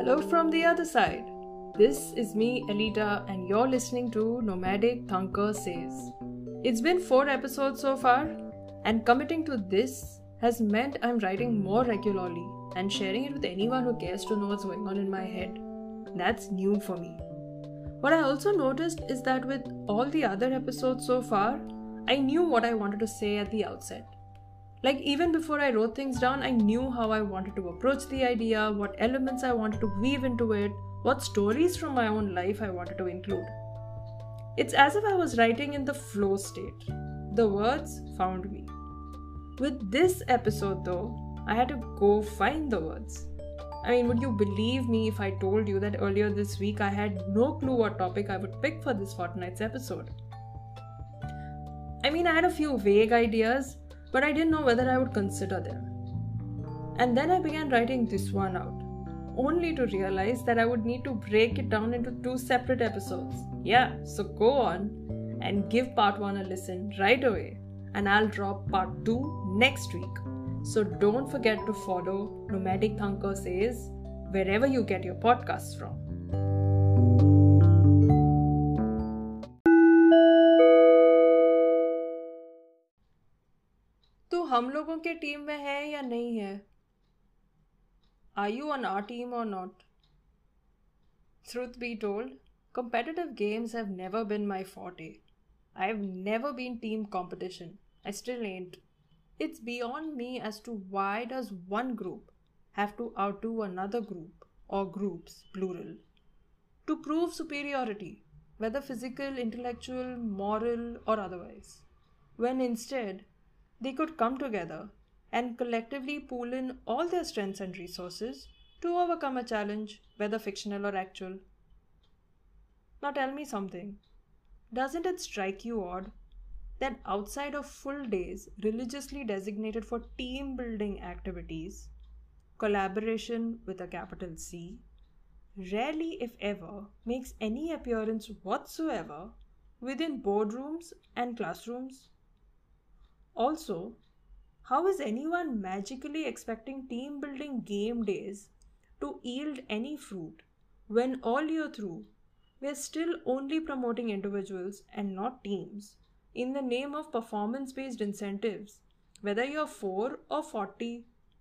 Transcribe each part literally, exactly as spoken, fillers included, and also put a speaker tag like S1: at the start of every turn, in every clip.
S1: Hello from the other side. This is me, Elita, and you're listening to Nomadic Thunker Says. It's been four episodes so far, and committing to this has meant I'm writing more regularly and sharing it with anyone who cares to know what's going on in my head. That's new for me. What I also noticed is that with all the other episodes so far, I knew what I wanted to say at the outset. Like even before I wrote things down, I knew how I wanted to approach the idea, what elements I wanted to weave into it, what stories from my own life I wanted to include. It's as if I was writing in the flow state. The words found me. With this episode though, I had to go find the words. I mean, would you believe me if I told you that earlier this week I had no clue what topic I would pick for this fortnight's episode? I mean, I had a few vague ideas, but I didn't know whether I would consider them. And then I began writing this one out, only to realize that I would need to break it down into two separate episodes. Yeah, so go on and give part one a listen right away, and I'll drop part two next week. So don't forget to follow Nomadic Thunker Says wherever you get your podcasts from. तू हम लोगों के team में है या नहीं है? Are you on our team or not? Truth be told, competitive games have never been my forte. I've never been team competition. I still ain't. It's beyond me as to why does one group have to outdo another group, or groups, plural, to prove superiority, whether physical, intellectual, moral, or otherwise, when instead they could come together and collectively pool in all their strengths and resources to overcome a challenge, whether fictional or actual. Now tell me something. Doesn't it strike you odd that outside of full days religiously designated for team building activities, collaboration with a capital C rarely, if ever, makes any appearance whatsoever within boardrooms and classrooms? Also, how is anyone magically expecting team building game days to yield any fruit when all year through we're still only promoting individuals and not teams in the name of performance-based incentives, whether you're four or forty?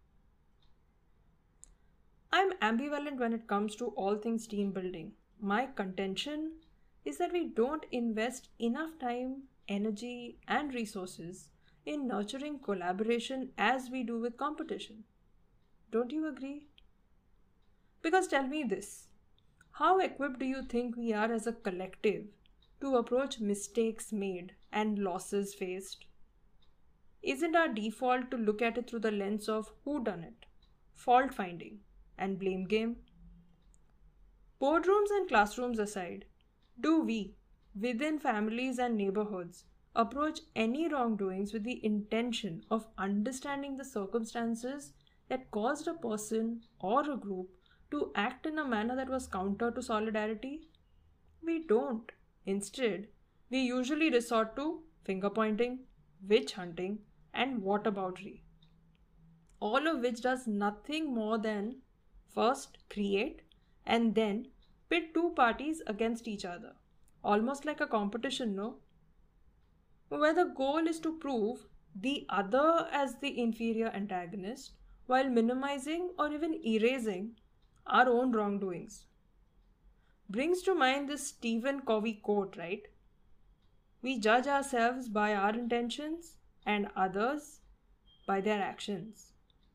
S1: I'm ambivalent when it comes to all things team building. My contention is that we don't invest enough time, energy, and resources in nurturing collaboration as we do with competition. Don't you agree? Because tell me this, how equipped do you think we are as a collective to approach mistakes made and losses faced? Isn't our default to look at it through the lens of whodunit, fault finding, and blame game? Boardrooms and classrooms aside, do we, within families and neighborhoods, approach any wrongdoings with the intention of understanding the circumstances that caused a person or a group to act in a manner that was counter to solidarity? We don't. Instead, we usually resort to finger pointing, witch hunting, and whataboutery. All of which does nothing more than first create and then pit two parties against each other. Almost like a competition, no? Where the goal is to prove the other as the inferior antagonist while minimizing or even erasing our own wrongdoings. Brings to mind this Stephen Covey quote, right? We judge ourselves by our intentions and others by their actions.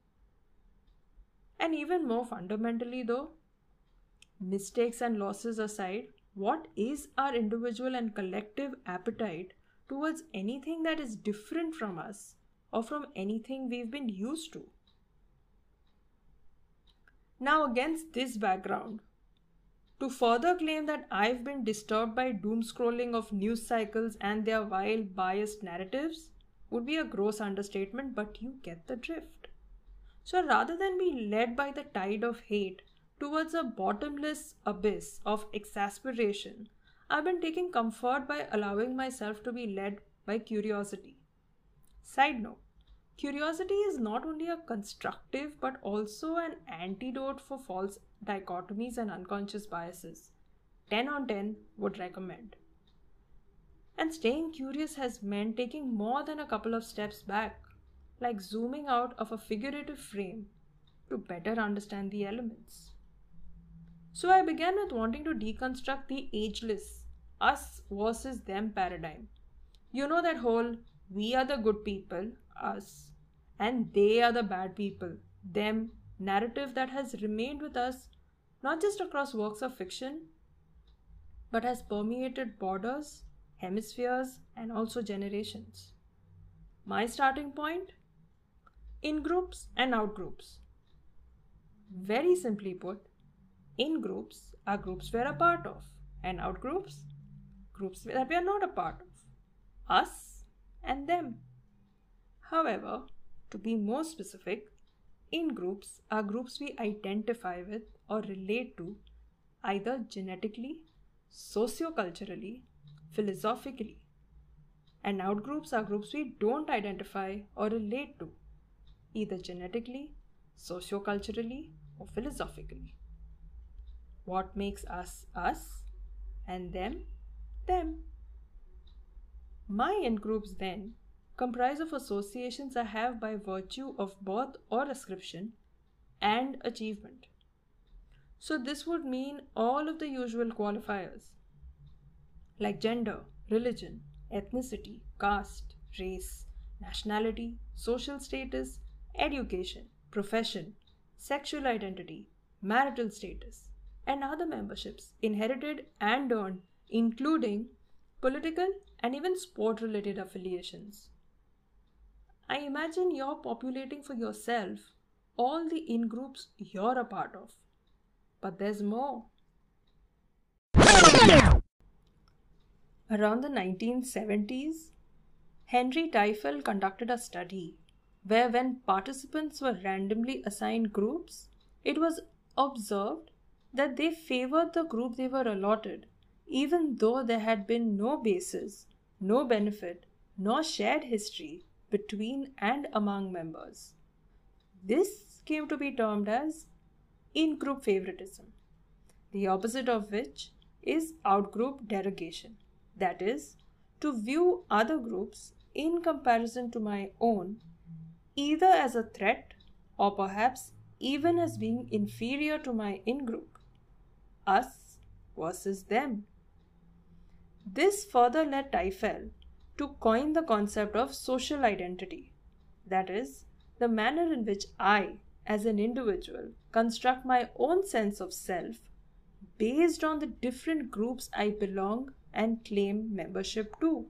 S1: And even more fundamentally though, mistakes and losses aside, what is our individual and collective appetite towards anything that is different from us or from anything we've been used to? Now, against this background, to further claim that I've been disturbed by doom scrolling of news cycles and their vile biased narratives would be a gross understatement, but you get the drift. So rather than be led by the tide of hate towards a bottomless abyss of exasperation, I've been taking comfort by allowing myself to be led by curiosity. Side note, Curiosity is not only a constructive but also an antidote for false dichotomies and unconscious biases. ten on ten would recommend. And staying curious has meant taking more than a couple of steps back, like zooming out of a figurative frame to better understand the elements. So I began with wanting to deconstruct the ageless us versus them paradigm. You know that whole we are the good people, us, and they are the bad people, them narrative that has remained with us not just across works of fiction, but has permeated borders, hemispheres, and also generations. My starting point? In groups and out groups. Very simply put, in groups are groups we're a part of, and out groups, groups that we are not a part of, us and them. However, to be more specific, in groups are groups we identify with or relate to either genetically, socioculturally, philosophically, and out groups are groups we don't identify or relate to either genetically, socioculturally, or philosophically. What makes us us and them them? My in groups then comprise of associations I have by virtue of birth or ascription and achievement. So this would mean all of the usual qualifiers like gender, religion, ethnicity, caste, race, nationality, social status, education, profession, sexual identity, marital status, and other memberships inherited and earned, including political and even sport-related affiliations. I imagine you're populating for yourself all the in-groups you're a part of. But there's more. Around the nineteen seventies, Henry Teifel conducted a study where when participants were randomly assigned groups, it was observed that they favored the group they were allotted, even though there had been no basis, no benefit, nor shared history between and among members. This came to be termed as in-group favoritism, the opposite of which is out-group derogation. That is, to view other groups in comparison to my own either as a threat or perhaps even as being inferior to my in-group, us versus them. This further led Teifel to coin the concept of social identity, that is, the manner in which I, as an individual, construct my own sense of self based on the different groups I belong and claim membership to.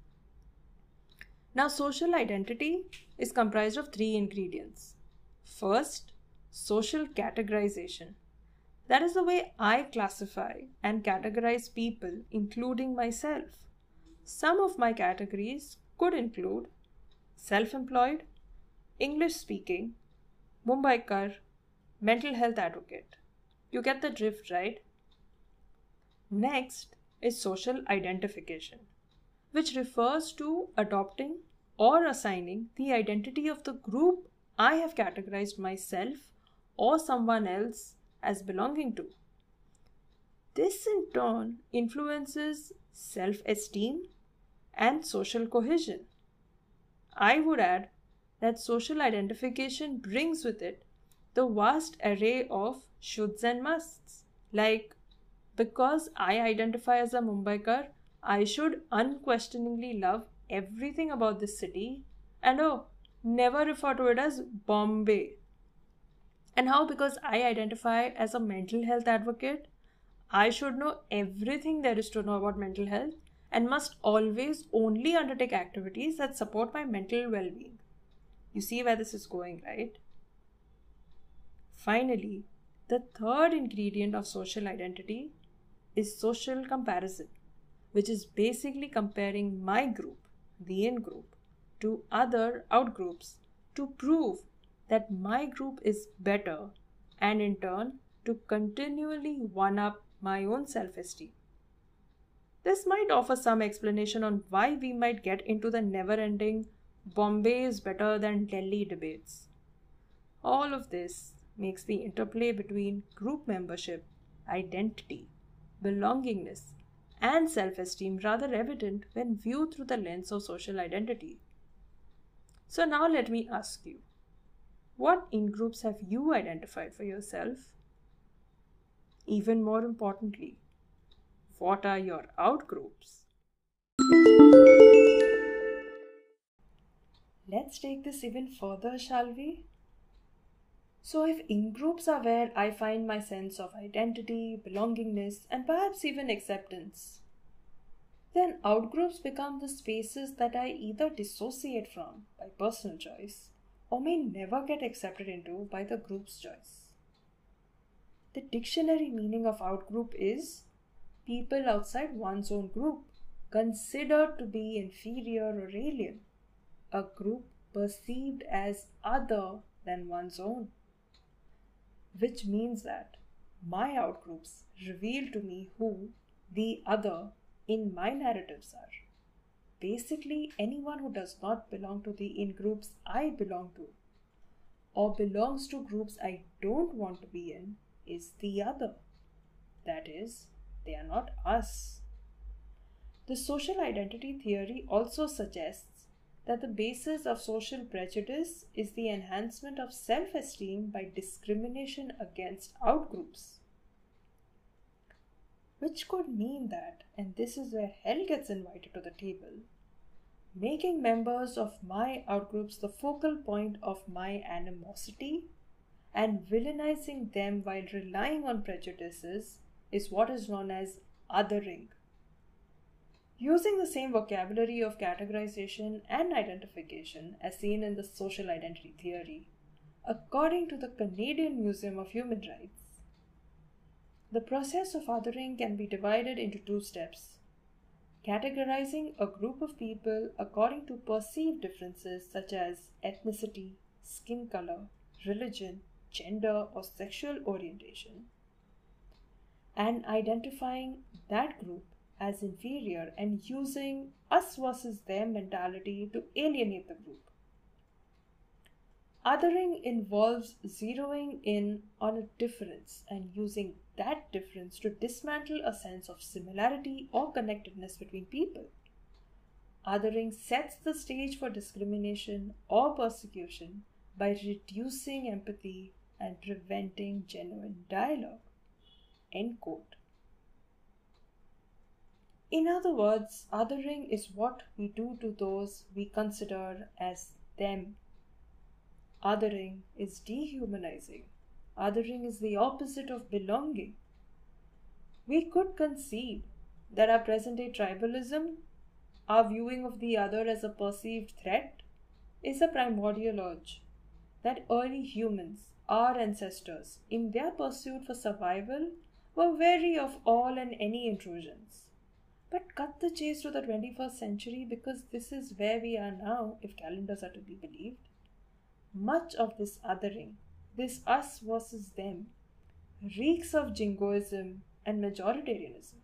S1: Now, social identity is comprised of three ingredients. First, social categorization. That is the way I classify and categorize people, including myself. Some of my categories could include self-employed, English-speaking, Mumbaikar, mental health advocate. You get the drift, right? Next is social identification, which refers to adopting or assigning the identity of the group I have categorized myself or someone else as belonging to. This in turn influences self-esteem and social cohesion. I would add that social identification brings with it the vast array of shoulds and musts, like because I identify as a Mumbaikar, I should unquestioningly love everything about this city and oh, never refer to it as Bombay. And how because I identify as a mental health advocate, I should know everything there is to know about mental health and must always only undertake activities that support my mental well-being. You see where this is going, right? Finally, the third ingredient of social identity is social comparison, which is basically comparing my group, the in-group, to other out-groups to prove that my group is better and in turn to continually one-up my own self-esteem. This might offer some explanation on why we might get into the never-ending Bombay is better than Delhi debates. All of this makes the interplay between group membership, identity, belongingness, and self esteem rather evident when viewed through the lens of social identity. So, now let me ask you, what in groups have you identified for yourself? Even more importantly, what are your out groups? Let's take this even further, shall we? So, if in groups are where I find my sense of identity, belongingness, and perhaps even acceptance, then outgroups become the spaces that I either dissociate from by personal choice or may never get accepted into by the group's choice. The dictionary meaning of outgroup is people outside one's own group, considered to be inferior or alien, a group perceived as other than one's own. Which means that my outgroups reveal to me who the other in my narratives are. Basically, anyone who does not belong to the in groups I belong to or belongs to groups I don't want to be in is the other. That is, they are not us. The social identity theory also suggests that the basis of social prejudice is the enhancement of self-esteem by discrimination against outgroups. Which could mean that, and this is where hell gets invited to the table, making members of my outgroups the focal point of my animosity and villainizing them while relying on prejudices is what is known as othering. Using the same vocabulary of categorization and identification as seen in the social identity theory, according to the Canadian Museum of Human Rights, the process of othering can be divided into two steps: categorizing a group of people according to perceived differences such as ethnicity, skin color, religion, gender, or sexual orientation, and identifying that group as inferior and using us versus them mentality to alienate the group. Othering involves zeroing in on a difference and using that difference to dismantle a sense of similarity or connectedness between people. Othering sets the stage for discrimination or persecution by reducing empathy and preventing genuine dialogue. End quote. In other words, othering is what we do to those we consider as them. Othering is dehumanizing. Othering is the opposite of belonging. We could concede that our present-day tribalism, our viewing of the other as a perceived threat, is a primordial urge that early humans, our ancestors, in their pursuit for survival, were wary of all and any intrusions. But cut the chase to the twenty-first century, because this is where we are now, if calendars are to be believed. Much of this othering, this us versus them, reeks of jingoism and majoritarianism.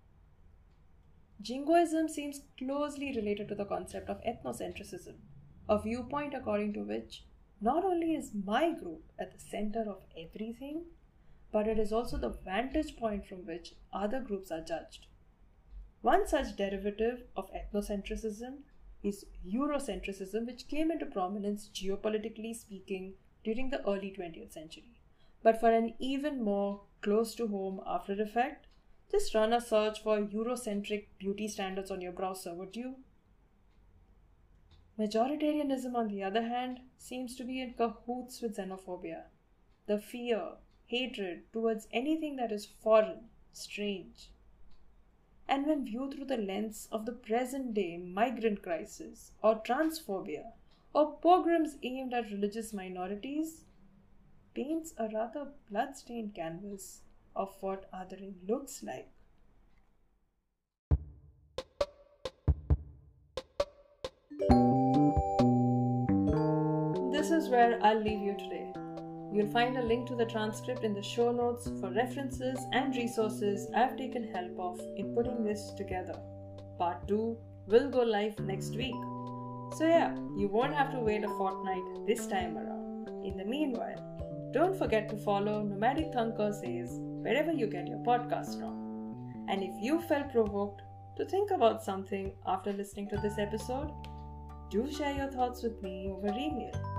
S1: Jingoism seems closely related to the concept of ethnocentrism, a viewpoint according to which not only is my group at the center of everything, but it is also the vantage point from which other groups are judged. One such derivative of ethnocentrism is Eurocentrism, which came into prominence geopolitically speaking during the early twentieth century. But for an even more close to home after effect, just run a search for Eurocentric beauty standards on your browser, would you? Majoritarianism, on the other hand, seems to be in cahoots with xenophobia, the fear, hatred towards anything that is foreign, strange. And when viewed through the lens of the present-day migrant crisis, or transphobia, or pogroms aimed at religious minorities, paints a rather blood-stained canvas of what othering looks like. This is where I'll leave you today. You'll find a link to the transcript in the show notes for references and resources I've taken help of in putting this together. Part two will go live next week. So yeah, you won't have to wait a fortnight this time around. In the meanwhile, don't forget to follow Nomadic Thunker Says wherever you get your podcast from. And if you felt provoked to think about something after listening to this episode, do share your thoughts with me over email.